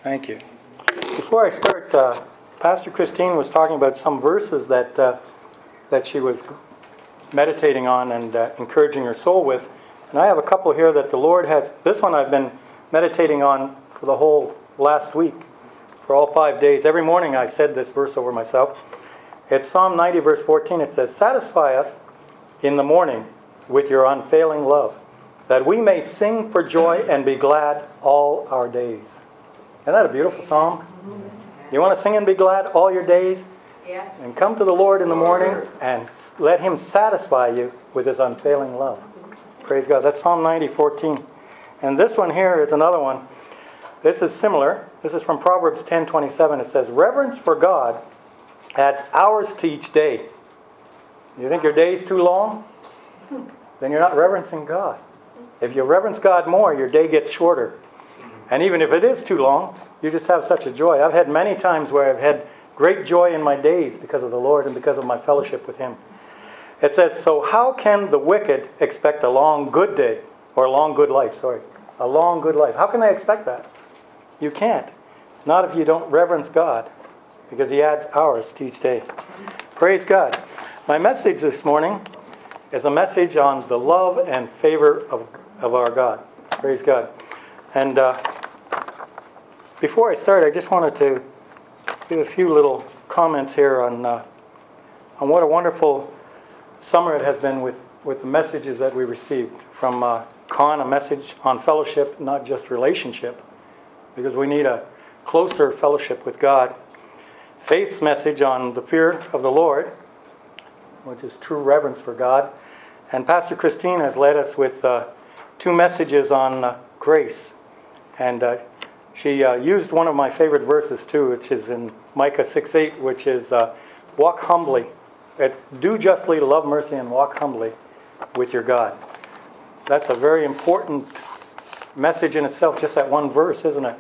Thank you. Before I start, Pastor Christine was talking about some verses that she was meditating on and encouraging her soul with. And I have a couple here that the Lord has. This one I've been meditating on for the whole last week, for all 5 days. Every morning I said this verse over myself. It's Psalm 90, verse 14. It says, "Satisfy us in the morning with your unfailing love, that we may sing for joy and be glad all our days." Isn't that a beautiful psalm? You want to sing and be glad all your days? Yes. And come to the Lord in the morning and let Him satisfy you with His unfailing love. Praise God. That's Psalm 90, 14. And this one here is another one. This is similar. This is from Proverbs 10:27. It says, "Reverence for God adds hours to each day." You think your day's too long? Then you're not reverencing God. If you reverence God more, your day gets shorter. And even if it is too long, you just have such a joy. I've had many times where I've had great joy in my days because of the Lord and because of my fellowship with Him. It says, "So how can the wicked expect a long good day?" Or a long good life, sorry. A long good life. How can they expect that? You can't. Not if you don't reverence God, because He adds hours to each day. Praise God. My message this morning is a message on the love and favor of our God. Praise God. And before I start, I just wanted to give a few little comments here on what a wonderful summer it has been with the messages that we received from Con, a message on fellowship, not just relationship, because we need a closer fellowship with God. Faith's message on the fear of the Lord, which is true reverence for God. And Pastor Christine has led us with two messages on grace. And she used one of my favorite verses too, which is in Micah 6:8, which is walk humbly. It's do justly, love mercy, and walk humbly with your God. That's a very important message in itself, just that one verse, isn't it?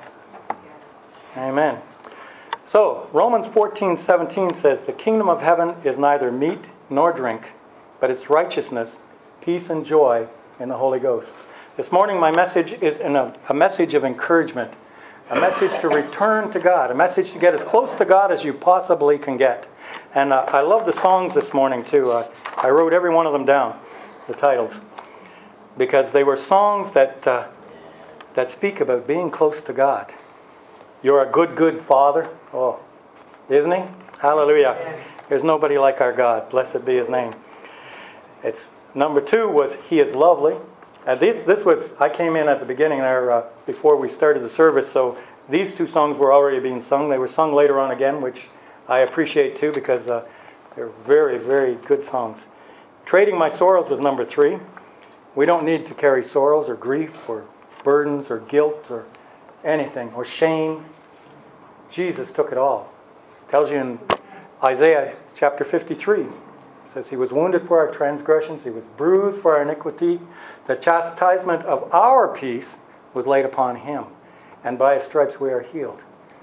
Amen. So, Romans 14:17 says, "The kingdom of heaven is neither meat nor drink, but it's righteousness, peace, and joy in the Holy Ghost." This morning my message is a message of encouragement, a message to return to God, a message to get as close to God as you possibly can get. And I love the songs this morning too. I wrote every one of them down, the titles, because they were songs that speak about being close to God. You're a good, good Father. Oh, isn't He? Hallelujah. There's nobody like our God. Blessed be His name. It's number 2 was He is lovely. And this was, I came in at the beginning there before we started the service, so these two songs were already being sung. They were sung later on again, which I appreciate too, because they're very, very good songs. Trading My Sorrows was number 3. We don't need to carry sorrows or grief or burdens or guilt or anything, or shame. Jesus took it all. It tells you in Isaiah chapter 53. It says, "He was wounded for our transgressions, He was bruised for our iniquity. The chastisement of our peace was laid upon Him, and by His stripes we are healed."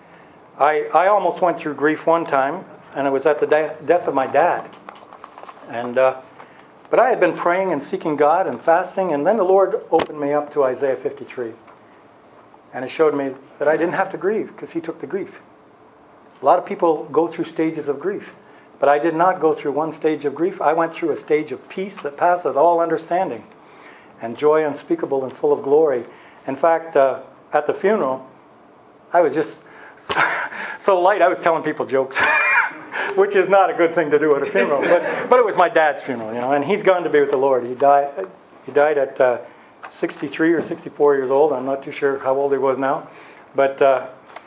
I almost went through grief one time, and it was at the death of my dad. And but I had been praying and seeking God and fasting, and then the Lord opened me up to Isaiah 53. And it showed me that I didn't have to grieve, because He took the grief. A lot of people go through stages of grief, but I did not go through one stage of grief. I went through a stage of peace that passeth all understanding, and joy unspeakable and full of glory. In fact, at the funeral, I was just so light, I was telling people jokes, which is not a good thing to do at a funeral. But it was my dad's funeral, and he's gone to be with the Lord. He died at 63 or 64 years old. I'm not too sure how old he was now. But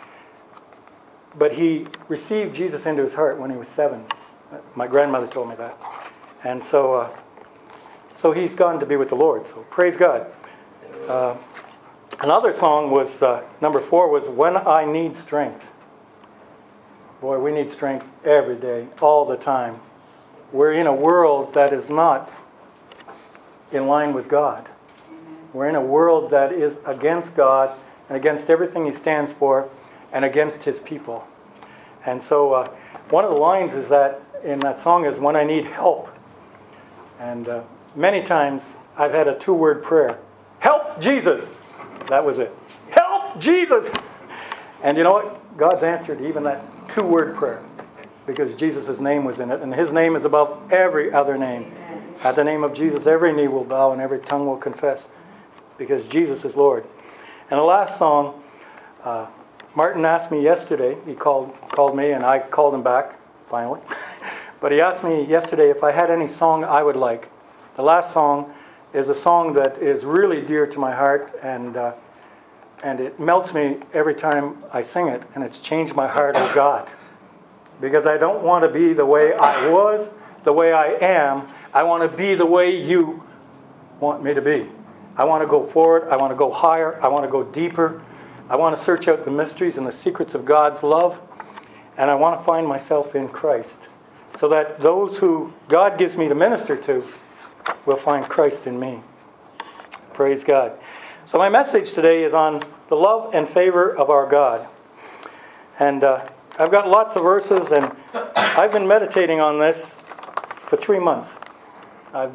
he received Jesus into his heart when he was 7. My grandmother told me that. And so he's gone to be with the Lord. So praise God. Another song was, number 4 was "When I Need Strength." Boy, we need strength every day, all the time. We're in a world that is not in line with God. We're in a world that is against God and against everything He stands for and against His people. And so one of the lines is that in that song is, "When I need help." And many times I've had a 2-word prayer. Help, Jesus! That was it. Help, Jesus! And you know what? God's answered even that 2-word prayer because Jesus' name was in it. And his name is above every other name. At the name of Jesus, every knee will bow and every tongue will confess because Jesus is Lord. And the last song, Martin asked me yesterday, he called me and I called him back, finally. But he asked me yesterday if I had any song I would like. The last song is a song that is really dear to my heart, and it melts me every time I sing it, and it's changed my heart, oh God. Because I don't want to be the way I was, the way I am. I want to be the way you want me to be. I want to go forward. I want to go higher. I want to go deeper. I want to search out the mysteries and the secrets of God's love. And I want to find myself in Christ. So that those who God gives me to minister to will find Christ in me. Praise God. So my message today is on the love and favor of our God. And I've got lots of verses, and I've been meditating on this for 3 months. I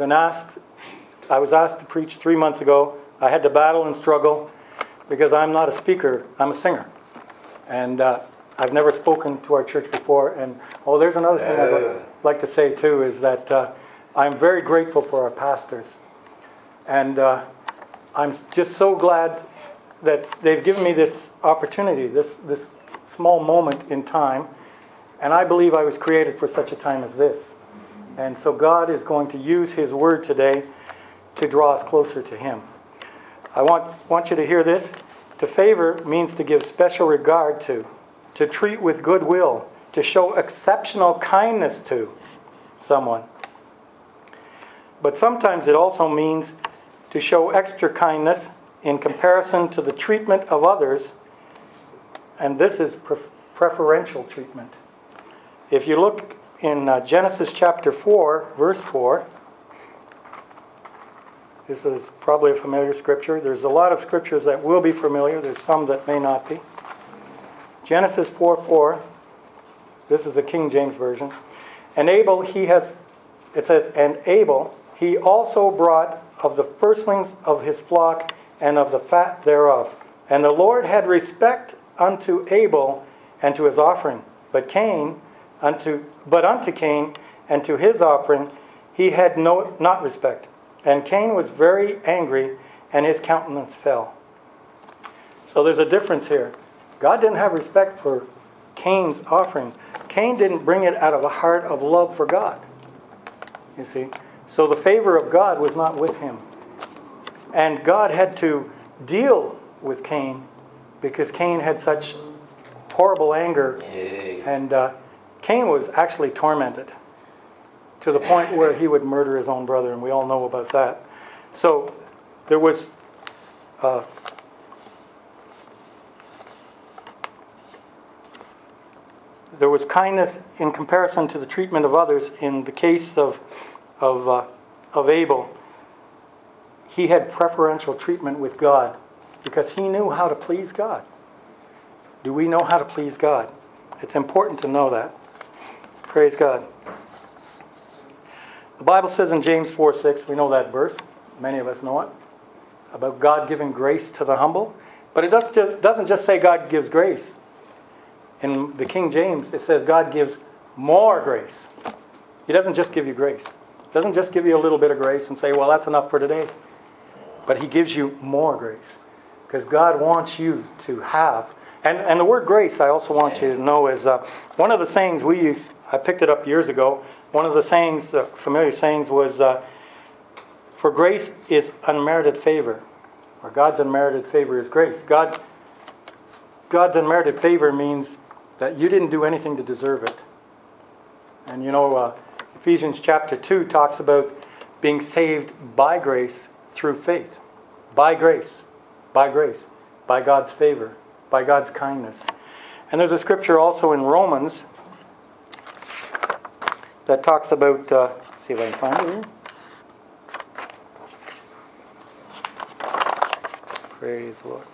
was asked to preach 3 months ago. I had to battle and struggle because I'm not a speaker, I'm a singer. And I've never spoken to our church before. And there's another thing I'd like to say too, is that I'm very grateful for our pastors. And I'm just so glad that they've given me this opportunity, this small moment in time. And I believe I was created for such a time as this. And so God is going to use His Word today to draw us closer to Him. I want you to hear this. To favor means to give special regard to treat with goodwill, to show exceptional kindness to someone. But sometimes it also means to show extra kindness in comparison to the treatment of others, and this is preferential treatment. If you look in Genesis chapter 4, verse 4, this is probably a familiar scripture. There's a lot of scriptures that will be familiar. There's some that may not be. Genesis 4:4, this is the King James Version. And Abel, and Abel, he also brought of the firstlings of his flock and of the fat thereof. And the Lord had respect unto Abel and to his offering. But unto Cain and to his offering he had not respect. And Cain was very angry, and his countenance fell. So there's a difference here. God didn't have respect for Cain's offering. Cain didn't bring it out of a heart of love for God. You see? So the favor of God was not with him. And God had to deal with Cain because Cain had such horrible anger. And Cain was actually tormented to the point where he would murder his own brother, and we all know about that. So there was kindness in comparison to the treatment of others. In the case of Abel, he had preferential treatment with God because he knew how to please God. Do we know how to please God? It's important to know that. Praise God. The Bible says in James 4:6, we know that verse, many of us know it, about God giving grace to the humble. But it doesn't just say God gives grace. In the King James, it says God gives more grace. He doesn't just give you grace. He doesn't just give you a little bit of grace and say, well, that's enough for today. But He gives you more grace. Because God wants you to have. And the word grace, I also want you to know, is one of the sayings we use. I picked it up years ago. One of the sayings, familiar sayings, was, for grace is unmerited favor. Or God's unmerited favor is grace. God's unmerited favor means that you didn't do anything to deserve it. And you know, Ephesians chapter 2 talks about being saved by grace through faith. By grace. By grace. By God's favor. By God's kindness. And there's a scripture also in Romans that talks about, see if I can find it here. Praise the Lord.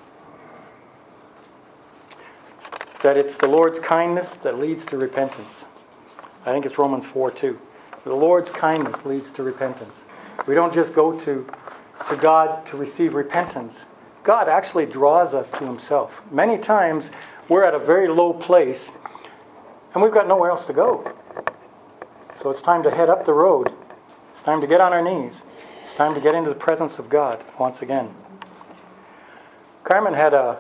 That it's the Lord's kindness that leads to repentance. I think it's Romans 4:2. The Lord's kindness leads to repentance. We don't just go to God to receive repentance. God actually draws us to himself. Many times we're at a very low place and we've got nowhere else to go. So it's time to head up the road. It's time to get on our knees. It's time to get into the presence of God once again. Carmen had a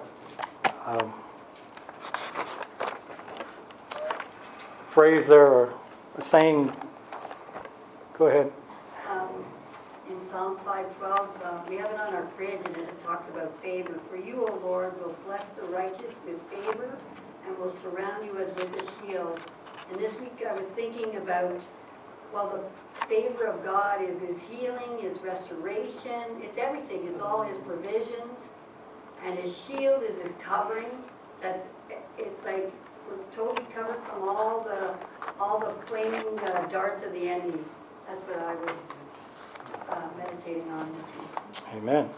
phrase there, or a saying. Go ahead. In Psalm 5:12, we have it on our fridge, and it talks about favor. For you, O Lord, will bless the righteous with favor and will surround you as with a shield. And this week I was thinking about, well, the favor of God is his healing, his restoration. It's everything. It's all his provisions. And his shield is his covering. That it's like we're totally covered from all the flaming darts of the enemy. That's what I was meditating on this week. Amen.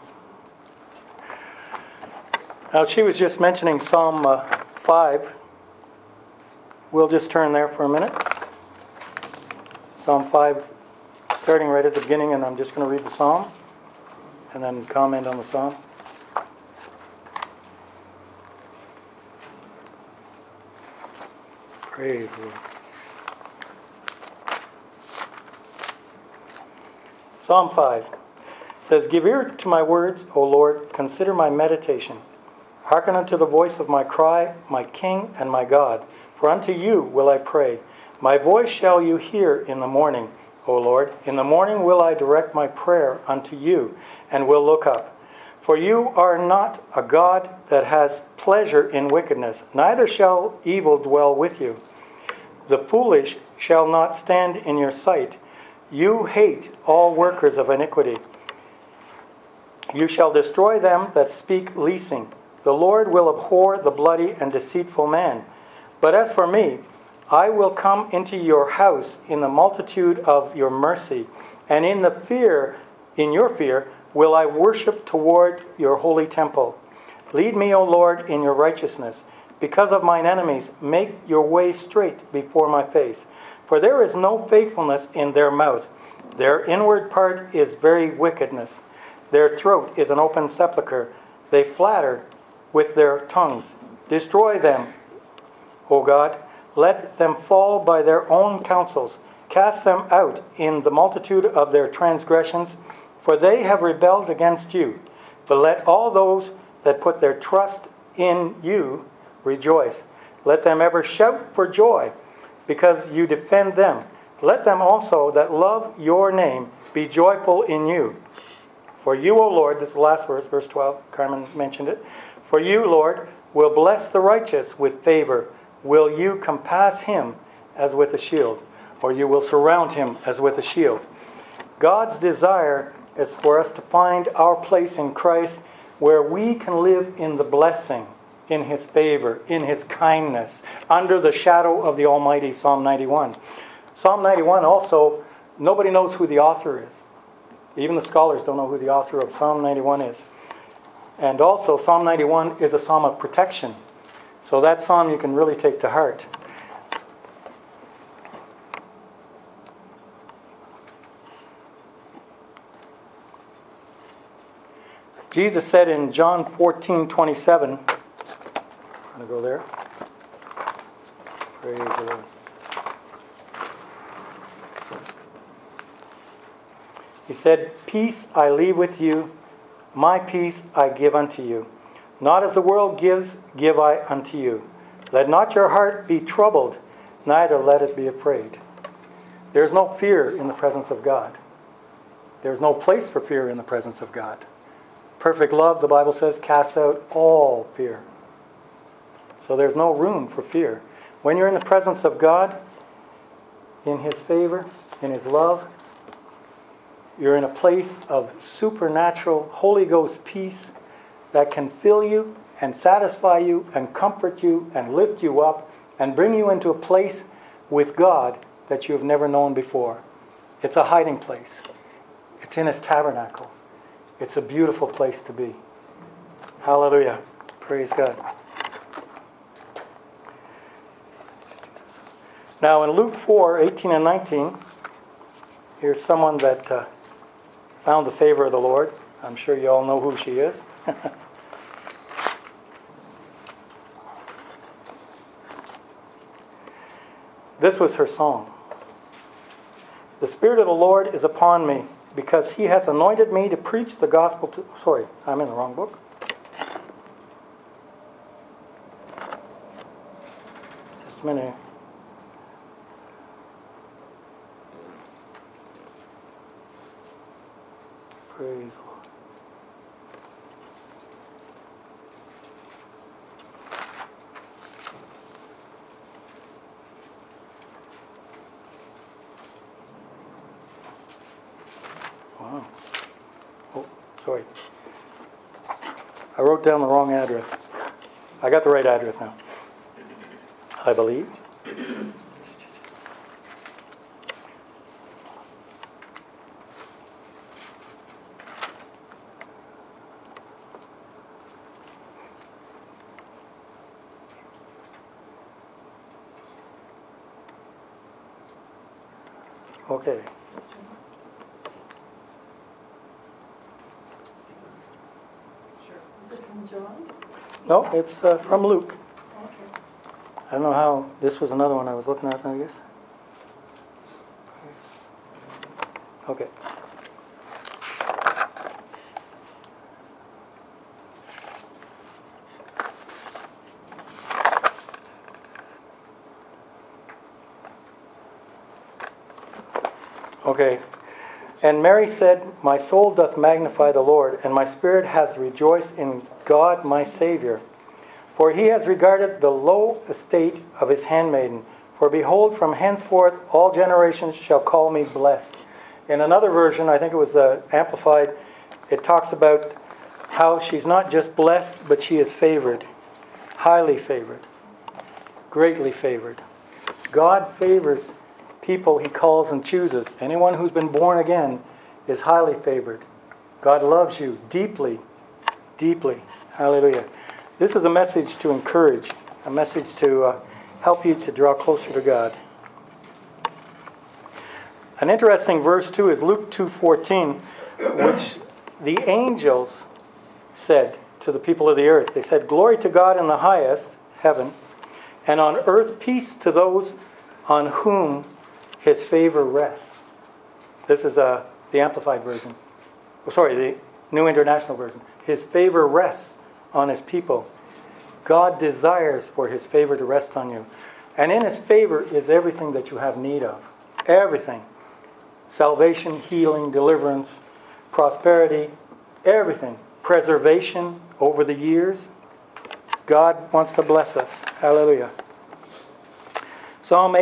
Now, she was just mentioning Psalm 5. We'll just turn there for a minute. Psalm 5, starting right at the beginning, and I'm just going to read the psalm and then comment on the psalm. Praise the Lord. Psalm 5 says, Give ear to my words, O Lord, consider my meditation. Hearken unto the voice of my cry, my King and my God. For unto you will I pray. My voice shall you hear in the morning, O Lord. In the morning will I direct my prayer unto you, and will look up. For you are not a God that has pleasure in wickedness, neither shall evil dwell with you. The foolish shall not stand in your sight. You hate all workers of iniquity. You shall destroy them that speak leasing. The Lord will abhor the bloody and deceitful man. But as for me, I will come into your house in the multitude of your mercy, and in your fear, will I worship toward your holy temple. Lead me, O Lord, in your righteousness. Because of mine enemies, make your way straight before my face. For there is no faithfulness in their mouth. Their inward part is very wickedness. Their throat is an open sepulchre. They flatter with their tongues. Destroy them, O God. Let them fall by their own counsels. Cast them out in the multitude of their transgressions, for they have rebelled against you. But let all those that put their trust in you rejoice. Let them ever shout for joy, because you defend them. Let them also that love your name be joyful in you. For you, O Lord, this is the last verse, verse 12, Carmen mentioned it. For you, Lord, will bless the righteous with favor. Will you compass him as with a shield, or you will surround him as with a shield. God's desire is for us to find our place in Christ where we can live in the blessing, in his favor, in his kindness, under the shadow of the Almighty, Psalm 91. Psalm 91 also, nobody knows who the author is. Even the scholars don't know who the author of Psalm 91 is. And also, Psalm 91 is a psalm of protection. So that psalm you can really take to heart. Jesus said in John 14:27, I'm going to go there. Praise the Lord. He said, Peace I leave with you, my peace I give unto you. Not as the world gives, give I unto you. Let not your heart be troubled, neither let it be afraid. There is no fear in the presence of God. There is no place for fear in the presence of God. Perfect love, the Bible says, casts out all fear. So there's no room for fear. When you're in the presence of God, in his favor, in his love, you're in a place of supernatural Holy Ghost peace that can fill you and satisfy you and comfort you and lift you up and bring you into a place with God that you have never known before. It's a hiding place. It's in his tabernacle. It's a beautiful place to be. Hallelujah. Praise God. Now in Luke 4:18 and 19, here's someone that found the favor of the Lord. I'm sure you all know who she is. This was her song. The Spirit of the Lord is upon me, because he hath anointed me to preach the gospel to... Sorry, I'm in the wrong book. Just a minute. Praise the Lord. Wow. Oh, sorry. I wrote down the wrong address. I got the right address now, I believe. Okay. Is it from John? No, it's from Luke. Okay. I don't know how, this was another one I was looking at, I guess. Okay. Okay. And Mary said, my soul doth magnify the Lord, and my spirit hath rejoiced in God my Saviour. For he has regarded the low estate of his handmaiden. For behold, from henceforth all generations shall call me blessed. In another version, I think it was Amplified, it talks about how she's not just blessed, but she is favored. Highly favored. Greatly favored. God favors people he calls and chooses. Anyone who's been born again is highly favored. God loves you deeply, deeply. Hallelujah. This is a message to encourage, a message to help you to draw closer to God. An interesting verse too is Luke 2:14, which the angels said to the people of the earth. They said, glory to God in the highest heaven, and on earth peace to those on whom his favor rests. This is the Amplified version. Oh, sorry, the New International Version. His favor rests on his people. God desires for his favor to rest on you. And in his favor is everything that you have need of. Everything. Salvation, healing, deliverance, prosperity, everything. Preservation over the years. God wants to bless us. Hallelujah. Psalm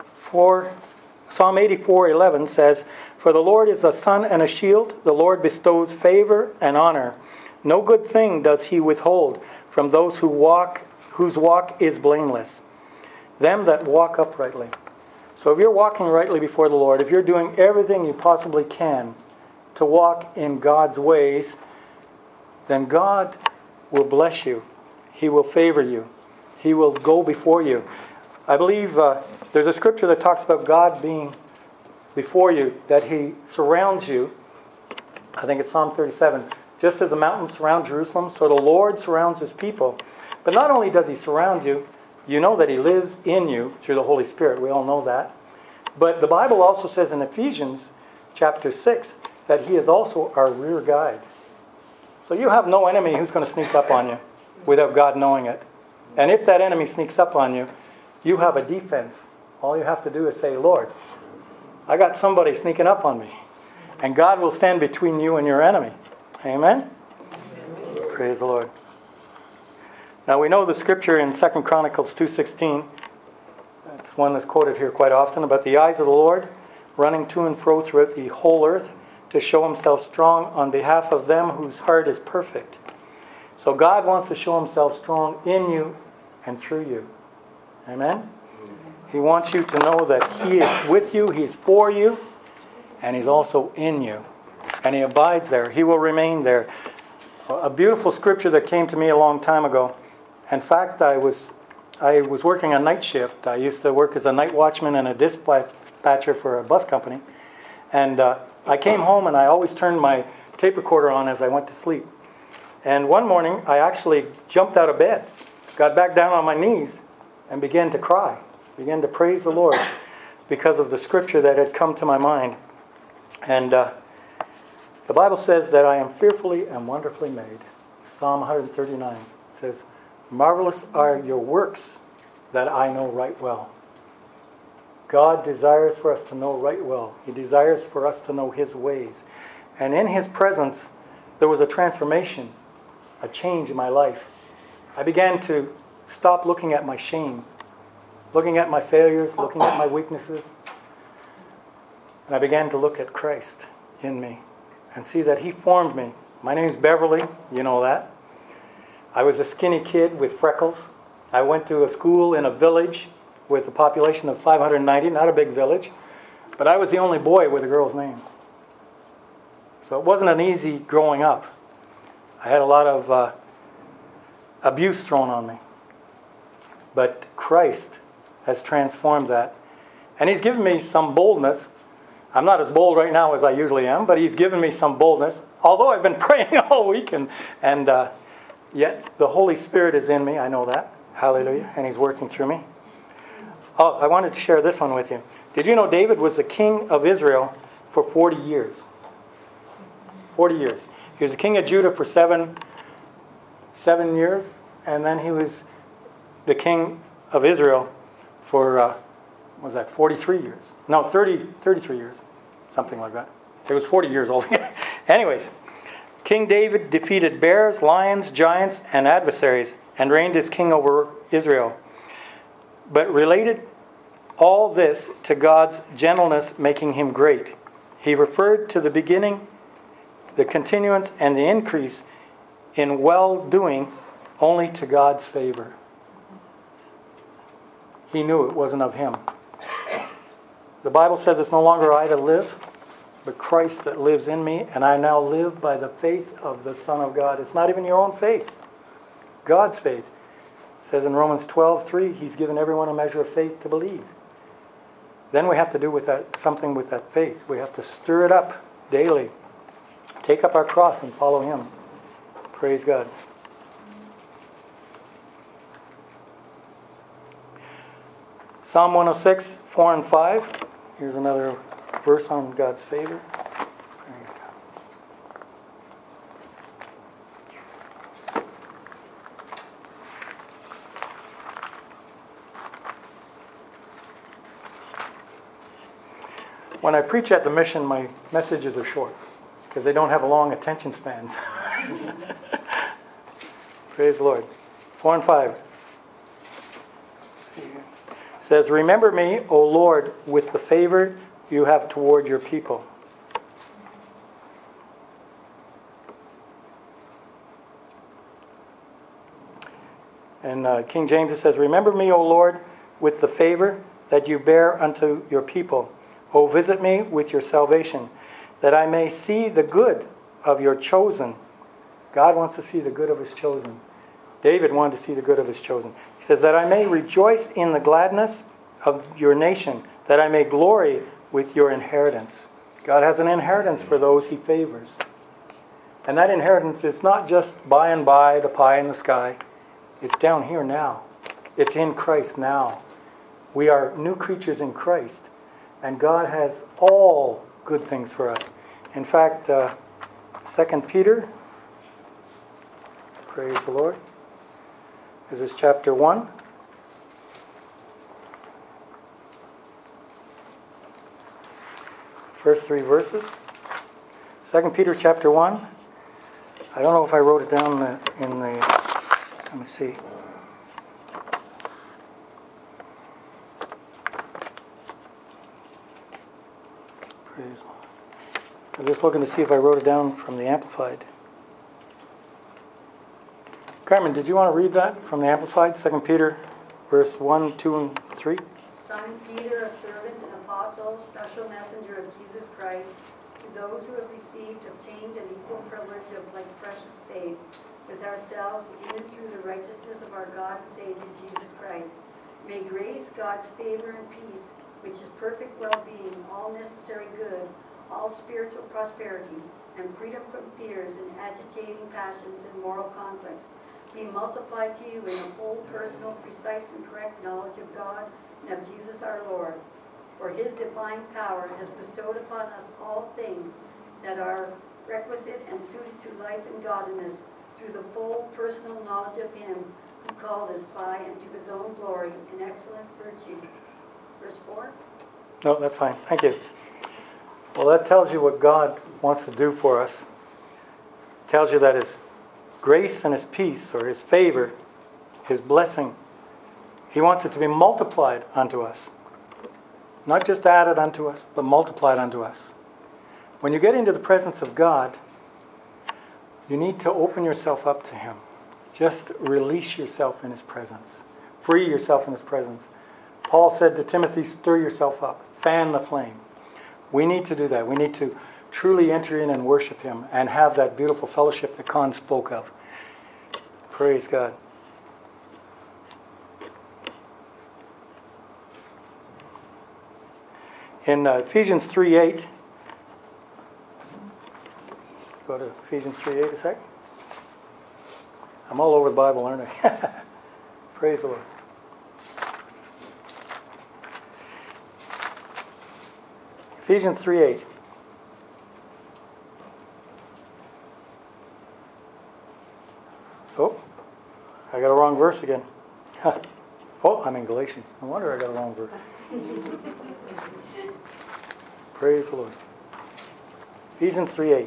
84:11 says, for the Lord is a sun and a shield. The Lord bestows favor and honor. No good thing does he withhold from those whose walk is blameless. Them that walk uprightly. So if you're walking rightly before the Lord, if you're doing everything you possibly can to walk in God's ways, then God will bless you. He will favor you. He will go before you. I believe there's a scripture that talks about God being before you, that he surrounds you. I think it's Psalm 37. Just as the mountains surround Jerusalem, so the Lord surrounds his people. But not only does he surround you, you know that he lives in you through the Holy Spirit. We all know that. But the Bible also says in Ephesians chapter 6 that he is also our rear guide. So you have no enemy who's going to sneak up on you without God knowing it. And if that enemy sneaks up on you, you have a defense. All you have to do is say, Lord, I got somebody sneaking up on me. And God will stand between you and your enemy. Amen? Amen. Praise the Lord. Now we know the scripture in 2 Chronicles 2:16. That's one that's quoted here quite often, about the eyes of the Lord running to and fro throughout the whole earth to show himself strong on behalf of them whose heart is perfect. So God wants to show himself strong in you and through you. Amen? He wants you to know that he is with you, he's for you, and he's also in you. And he abides there. He will remain there. A beautiful scripture that came to me a long time ago. In fact, I was working a night shift. I used to work as a night watchman and a dispatcher for a bus company. And I came home and I always turned my tape recorder on as I went to sleep. And one morning, I actually jumped out of bed, got back down on my knees, and began to cry. began to praise the Lord because of the scripture that had come to my mind. And the Bible says that I am fearfully and wonderfully made. Psalm 139 says, marvelous are your works that I know right well. God desires for us to know right well. He desires for us to know His ways. And in His presence, there was a transformation, a change in my life. I began to stop looking at my shame, looking at my failures, looking at my weaknesses. And I began to look at Christ in me and see that He formed me. My name's Beverly, you know that. I was a skinny kid with freckles. I went to a school in a village with a population of 590, not a big village, but I was the only boy with a girl's name. So it wasn't an easy growing up. I had a lot of abuse thrown on me. But Christ has transformed that. And He's given me some boldness. I'm not as bold right now as I usually am, but He's given me some boldness. Although I've been praying all week, and yet the Holy Spirit is in me. I know that. Hallelujah. And He's working through me. Oh, I wanted to share this one with you. Did you know David was the king of Israel for 40 years? 40 years. He was the king of Judah for seven years, and then he was the king of Israel for, 43 years? No, 33 years. Something like that. It was 40 years old. Anyways, King David defeated bears, lions, giants, and adversaries, and reigned as king over Israel. But related all this to God's gentleness making him great. He referred to the beginning, the continuance, and the increase in well-doing only to God's favor. He knew it wasn't of him. The Bible says it's no longer I that live, but Christ that lives in me, and I now live by the faith of the Son of God. It's not even your own faith. God's faith. It says in Romans 12:3, He's given everyone a measure of faith to believe. Then we have to do with that something with that faith. We have to stir it up daily. Take up our cross and follow Him. Praise God. Psalm 106, 4 and 5. Here's another verse on God's favor. Praise God. When I preach at the mission, my messages are short because they don't have long attention spans. Praise the Lord. 4 and 5. It says, remember me, O Lord, with the favor you have toward your people. And King James, it says, remember me, O Lord, with the favor that you bear unto your people. O visit me with your salvation, that I may see the good of your chosen. God wants to see the good of His chosen. David wanted to see the good of His chosen. He says, that I may rejoice in the gladness of your nation, that I may glory with your inheritance. God has an inheritance for those He favors. And that inheritance is not just by and by, the pie in the sky. It's down here now. It's in Christ now. We are new creatures in Christ. And God has all good things for us. In fact, 2 Peter, praise the Lord. This is chapter 1. First 3 verses. 2 Peter chapter 1. I don't know if I wrote it down in the let me see. Praise the Lord. I'm just looking to see if I wrote it down from the Amplified. Carmen, did you want to read that from the Amplified? 2 Peter, verse 1, 2, and 3. Simon Peter, a servant and apostle, special messenger of Jesus Christ, to those who have received, obtained an equal privilege of like precious faith, with ourselves in and through the righteousness of our God and Savior Jesus Christ. May grace, God's favor and peace, which is perfect well-being, all necessary good, all spiritual prosperity, and freedom from fears and agitating passions and moral conflicts, be multiplied to you in a full, personal, precise, and correct knowledge of God and of Jesus our Lord. For his divine power has bestowed upon us all things that are requisite and suited to life and godliness through the full, personal knowledge of him who called us by and to his own glory and excellent virtue. Verse 4. No, that's fine. Thank you. Well, that tells you what God wants to do for us. It tells you that his grace and his peace, or his favor, his blessing, he wants it to be multiplied unto us. Not just added unto us, but multiplied unto us. When you get into the presence of God, you need to open yourself up to him. Just release yourself in his presence. Free yourself in his presence. Paul said to Timothy, stir yourself up. Fan the flame. We need to do that. We need to truly enter in and worship him and have that beautiful fellowship that Con spoke of. Praise God. In Ephesians 3:8, go to Ephesians 3:8 a sec. I'm all over the Bible, aren't I? Praise the Lord. Ephesians 3:8. Oh, I got a wrong verse again. Oh, I'm in Galatians. No wonder I got a wrong verse. Praise the Lord. Ephesians 3:8.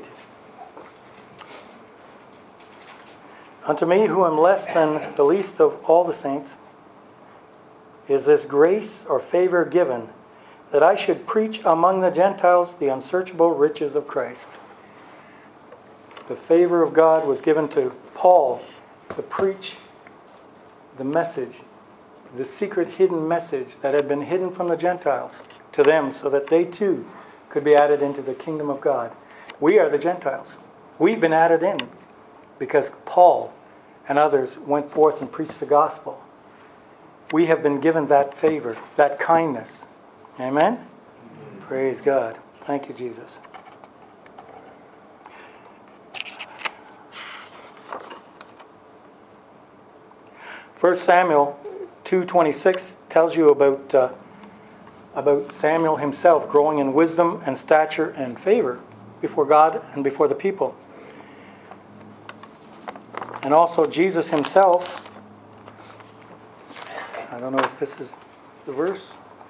Unto me, who am less than the least of all the saints, is this grace or favor given, that I should preach among the Gentiles the unsearchable riches of Christ. The favor of God was given to Paul to preach the message, the secret hidden message that had been hidden from the Gentiles to them, so that they too could be added into the kingdom of God. We are the Gentiles. We've been added in because Paul and others went forth and preached the gospel. We have been given that favor, that kindness. Amen? Praise God. Thank you, Jesus. First Samuel 2:26 tells you about Samuel himself growing in wisdom and stature and favor before God and before the people. And also Jesus himself, I don't know if this is the verse.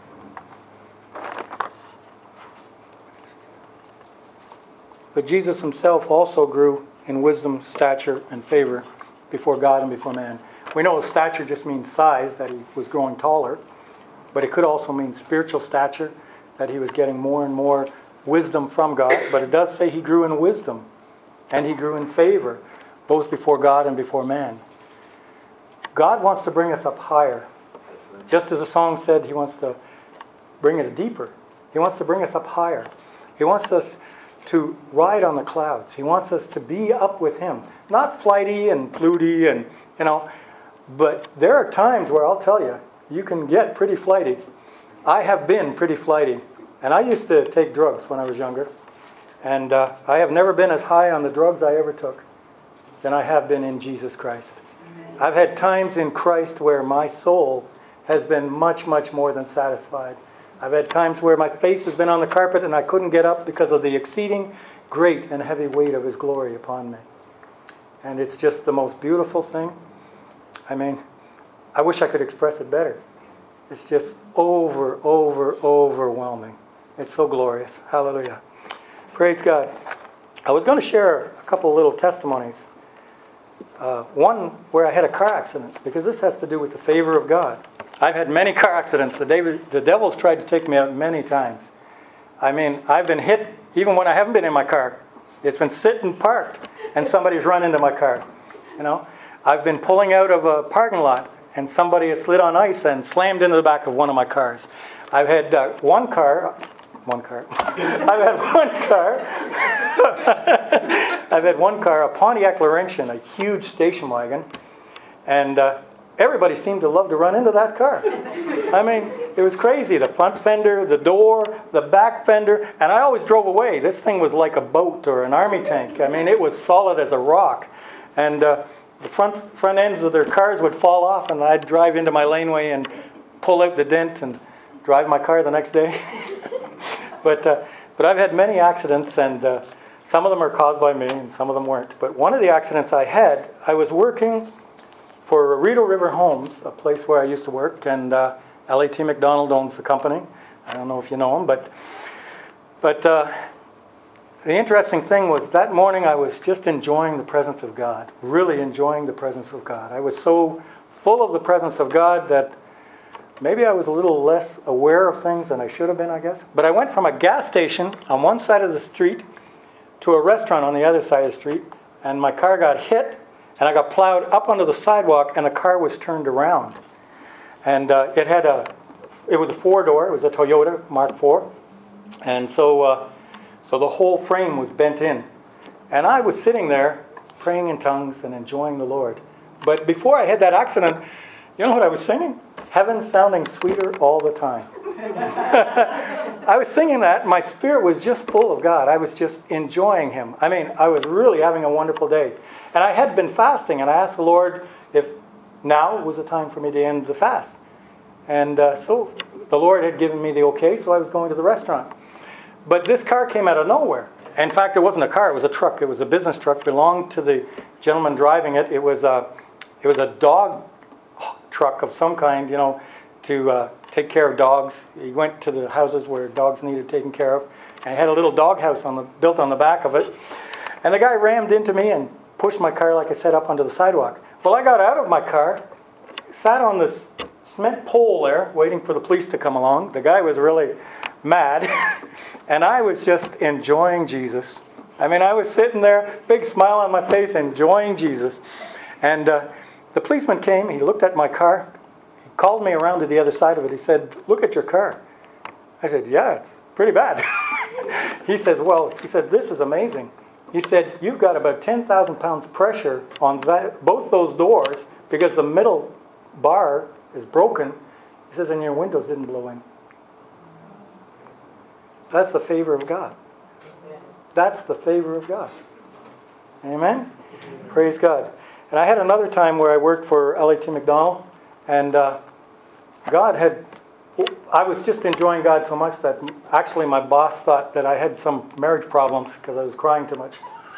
But Jesus himself also grew in wisdom, stature, and favor before God and before man. We know stature just means size, that he was growing taller. But it could also mean spiritual stature, that he was getting more and more wisdom from God. But it does say he grew in wisdom and he grew in favor, both before God and before man. God wants to bring us up higher. Just as the song said, he wants to bring us deeper. He wants to bring us up higher. He wants us to ride on the clouds. He wants us to be up with him. Not flighty and fluty and, but there are times where I'll tell you, you can get pretty flighty. I have been pretty flighty. And I used to take drugs when I was younger. And I have never been as high on the drugs I ever took than I have been in Jesus Christ. Amen. I've had times in Christ where my soul has been much, much more than satisfied. I've had times where my face has been on the carpet and I couldn't get up because of the exceeding great and heavy weight of his glory upon me. And it's just the most beautiful thing. I mean, I wish I could express it better. It's just overwhelming. It's so glorious. Hallelujah. Praise God. I was going to share a couple little testimonies. One where I had a car accident, because this has to do with the favor of God. I've had many car accidents. The devil's tried to take me out many times. I mean, I've been hit even when I haven't been in my car. It's been sitting parked and somebody's run into my car. I've been pulling out of a parking lot and somebody has slid on ice and slammed into the back of one of my cars. I've had one car. I've had one car, a Pontiac Laurentian, a huge station wagon, and everybody seemed to love to run into that car. I mean, it was crazy. The front fender, the door, the back fender, and I always drove away. This thing was like a boat or an army tank. I mean, it was solid as a rock. And the front ends of their cars would fall off, and I'd drive into my laneway and pull out the dent and drive my car the next day. But I've had many accidents, and some of them are caused by me, and some of them weren't. But one of the accidents I had, I was working for Rideau River Homes, a place where I used to work, and L.A.T. McDonald owns the company. I don't know if you know him, but the interesting thing was that morning I was just enjoying the presence of God, really enjoying the presence of God. I was so full of the presence of God that maybe I was a little less aware of things than I should have been, I guess. But I went from a gas station on one side of the street to a restaurant on the other side of the street, and my car got hit, and I got plowed up onto the sidewalk, and the car was turned around. And it was a four-door, it was a Toyota Mark IV, and so the whole frame was bent in. And I was sitting there praying in tongues and enjoying the Lord. But before I had that accident, you know what I was singing? Heaven sounding sweeter all the time. I was singing that, and my spirit was just full of God. I was just enjoying Him. I mean, I was really having a wonderful day. And I had been fasting, and I asked the Lord if now was the time for me to end the fast. And so the Lord had given me the okay, so I was going to the restaurant. But this car came out of nowhere. In fact, it wasn't a car, it was a truck. It was a business truck, belonged to the gentleman driving it. It was a dog truck of some kind, you know, to take care of dogs. He went to the houses where dogs needed taken care of. And it had a little dog house built on the back of it. And the guy rammed into me and pushed my car, like I said, up onto the sidewalk. Well, I got out of my car, sat on this cement pole there, waiting for the police to come along. The guy was really mad. And I was just enjoying Jesus. I mean, I was sitting there, big smile on my face, enjoying Jesus. And the policeman came, he looked at my car, he called me around to the other side of it. He said, "Look at your car." I said, "Yeah, it's pretty bad." He said, "This is amazing." He said, "You've got about 10,000 pounds pressure on both those doors because the middle bar is broken." He says, "and your windows didn't blow in." That's the favor of God. That's the favor of God. Amen? Praise God. And I had another time where I worked for L.A.T. McDonald, and I was just enjoying God so much that actually my boss thought that I had some marriage problems because I was crying too much.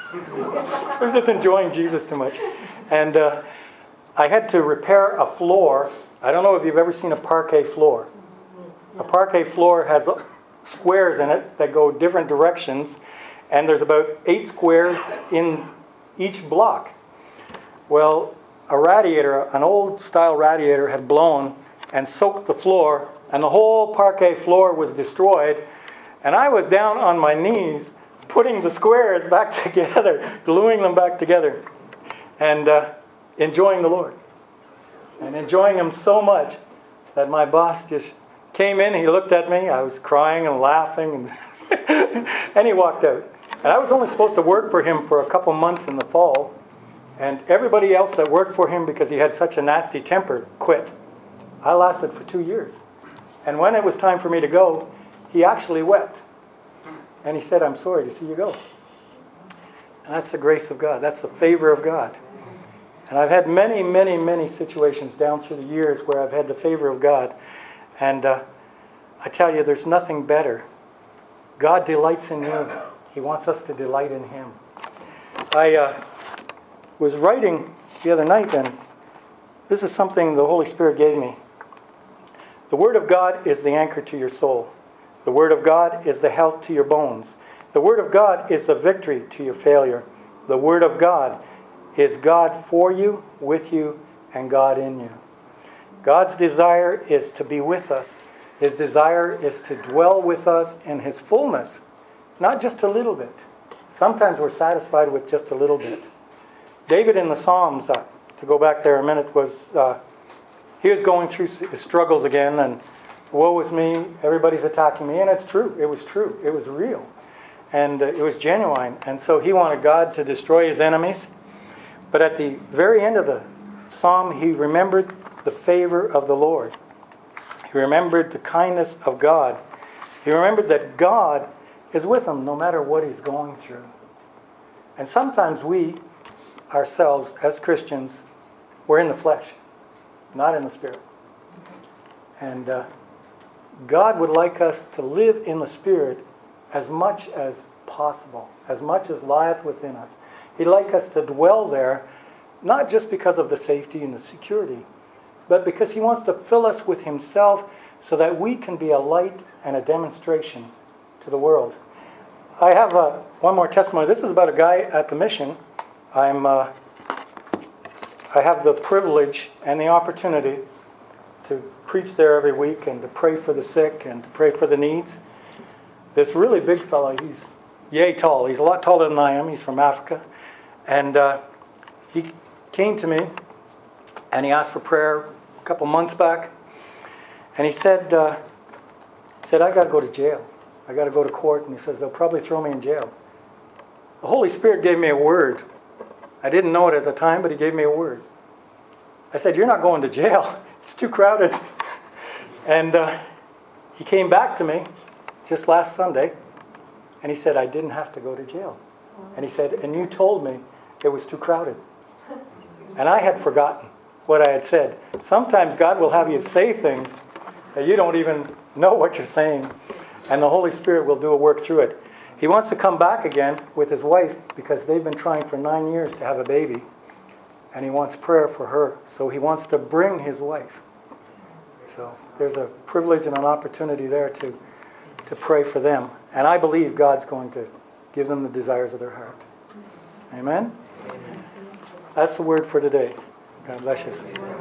I was just enjoying Jesus too much. And I had to repair a floor. I don't know if you've ever seen a parquet floor. A parquet floor has squares in it that go different directions, and there's about 8 squares in each block. Well, a radiator, an old style radiator, had blown and soaked the floor, and the whole parquet floor was destroyed, and I was down on my knees putting the squares back together, gluing them back together, and enjoying the Lord. And enjoying Him so much that my boss just came in, he looked at me, I was crying and laughing, and he walked out. And I was only supposed to work for him for a couple months in the fall, and everybody else that worked for him, because he had such a nasty temper, quit. I lasted for 2 years. And when it was time for me to go, he actually wept. And he said, "I'm sorry to see you go." And that's the grace of God. That's the favor of God. And I've had many, many, many situations down through the years where I've had the favor of God. And I tell you, there's nothing better. God delights in you. He wants us to delight in Him. I was writing the other night, and this is something the Holy Spirit gave me. The Word of God is the anchor to your soul. The Word of God is the health to your bones. The Word of God is the victory to your failure. The Word of God is God for you, with you, and God in you. God's desire is to be with us. His desire is to dwell with us in His fullness, not just a little bit. Sometimes we're satisfied with just a little bit. David in the Psalms, to go back there a minute, he was going through his struggles again, and woe is me, everybody's attacking me. And it's true. It was true. It was real. And it was genuine. And so he wanted God to destroy his enemies. But at the very end of the psalm, he remembered the favor of the Lord. He remembered the kindness of God. He remembered that God is with him no matter what he's going through. And sometimes we ourselves as Christians, we're in the flesh, not in the Spirit. And God would like us to live in the Spirit as much as possible, as much as lieth within us. He'd like us to dwell there, not just because of the safety and the security, but because He wants to fill us with Himself so that we can be a light and a demonstration to the world. I have one more testimony. This is about a guy at the mission. I have the privilege and the opportunity to preach there every week and to pray for the sick and to pray for the needs. This really big fellow, he's yay tall. He's a lot taller than I am. He's from Africa. And he came to me and he asked for prayer a couple months back. And he said, I got to go to jail. I got to go to court. And he says, they'll probably throw me in jail. The Holy Spirit gave me a word. I didn't know it at the time, but He gave me a word. I said, you're not going to jail. It's too crowded. And he came back to me just last Sunday, and he said, I didn't have to go to jail. And he said, and you told me it was too crowded. And I had forgotten what I had said. Sometimes God will have you say things that you don't even know what you're saying, and the Holy Spirit will do a work through it. He wants to come back again with his wife because they've been trying for 9 years to have a baby, and he wants prayer for her. So he wants to bring his wife. So there's a privilege and an opportunity there to pray for them. And I believe God's going to give them the desires of their heart. Amen? Amen. That's the word for today. God bless you.